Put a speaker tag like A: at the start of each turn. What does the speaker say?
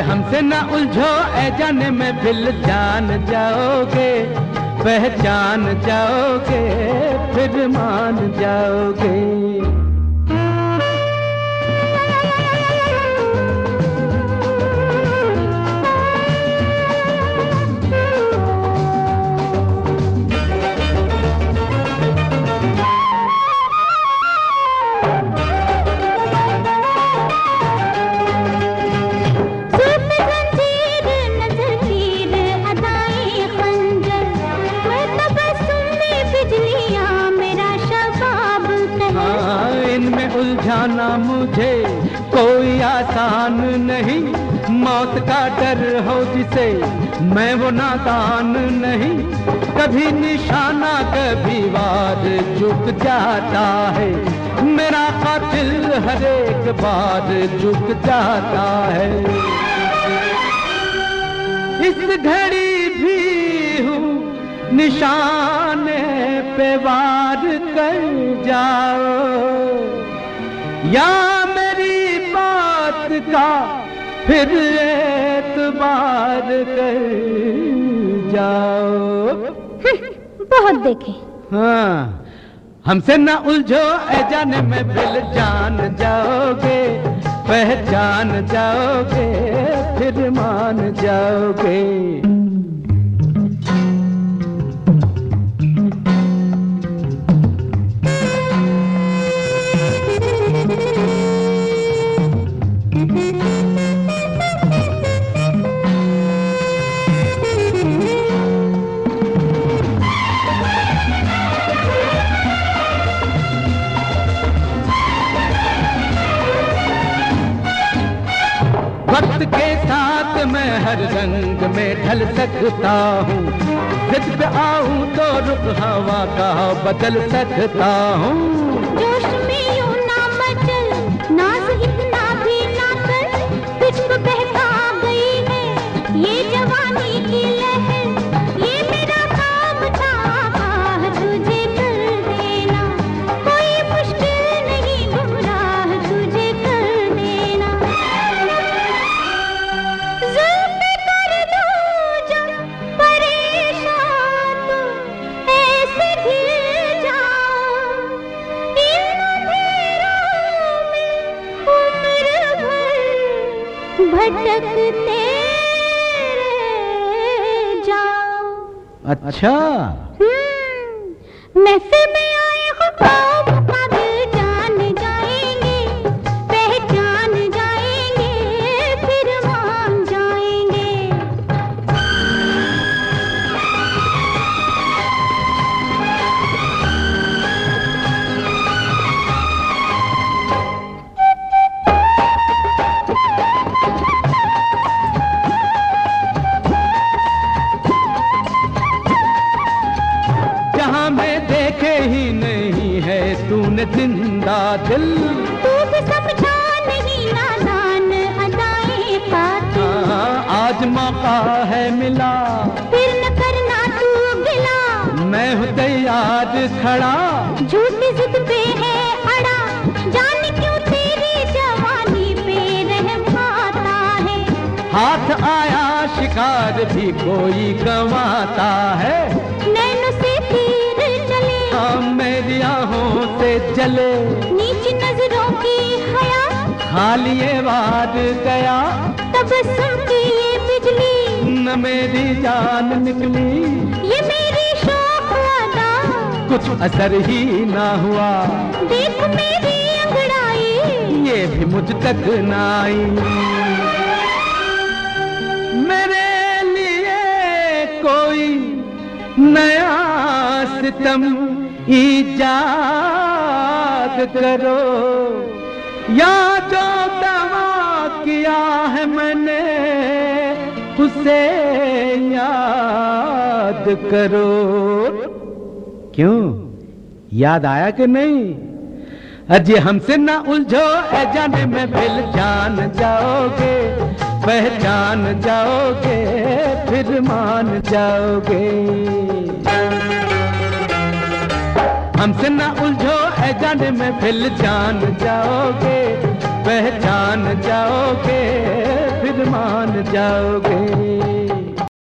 A: हमसे ना उलझो ऐ जाने में फिर जान जाओगे, पहचान जाओगे, फिर मान जाओगे। उलझाना मुझे कोई आसान नहीं, मौत का डर हो जिसे मैं वो नादान नहीं। कभी निशाना कभी वार झुक जाता है, मेरा कातिल हर एक बार झुक जाता है। इस घड़ी भी हूँ निशाने पे वार कर जाओ, या मेरी बात का फिर एतबार कर जाओ।
B: बहुत देखे।
A: हाँ, हमसे ना उलझो ऐ जाने में फिर जान जाओगे, पहचान जाओगे, फिर मान जाओगे। वक्त के साथ मैं हर रंग में ढल सकता हूँ, जिद पे आऊँ तो रुख हवा का बदल सकता हूँ।
B: जोश में यूं ना मचल, नाज इतना भी ना कर, तुझको बहका गई है ये जवानी की लहर। ये मेरा काम था तुझे कर देना, कोई मुश्किल नहीं गुमराह तुझे कर देना। जुल्म कर दूं जब परेशान तो ऐसे घिर जाऊं, इन अंधेरों में उम्र भर भटकते रह जाऊं।
A: अच्छा,
B: महफिल में आए हो पाओ मुकाबिल जान जाएंगे, पहचान जाएंगे, फिर मान जाएंगे।
A: जहाँ मैं देखे ही नहीं है तूने जिंदा दिल,
B: तू भी समझा नहीं नादान अदाएं पाती।
A: आज मौका है मिला,
B: फिर न करना तू गिला,
A: मैं हूँ तैयार खड़ा।
B: झूठी जिद पे है अड़ा, जाने क्यों तेरी जवानी पे रहम आता है।
A: हाथ आया शिकार भी कोई गंवाता है,
B: नैनों से तीर चले,
A: मेरी आहों से जले।
B: नीची नजरों की हया,
A: खाली ये वार गया,
B: तबस्सुम की ये बिजली,
A: न मेरी जान निकली।
B: ये मेरी शौक अदा,
A: कुछ असर ही ना हुआ,
B: देख मेरी अंगड़ाई,
A: ये भी मुझ तक ना आई। मेरे लिए कोई नया सितम ईजाद करो, या जो दावा किया है मैंने उसे याद करो। क्यों, याद आया कि नहीं? अजी हमसे ना उलझो ऐ जाने में फिर जान जाओगे, पहचान जाओगे, फिर मान जाओगे। हमसे ना उलझो ऐ जाने में फिर जान जाओगे, पहचान जाओगे फिर मान जाओगे।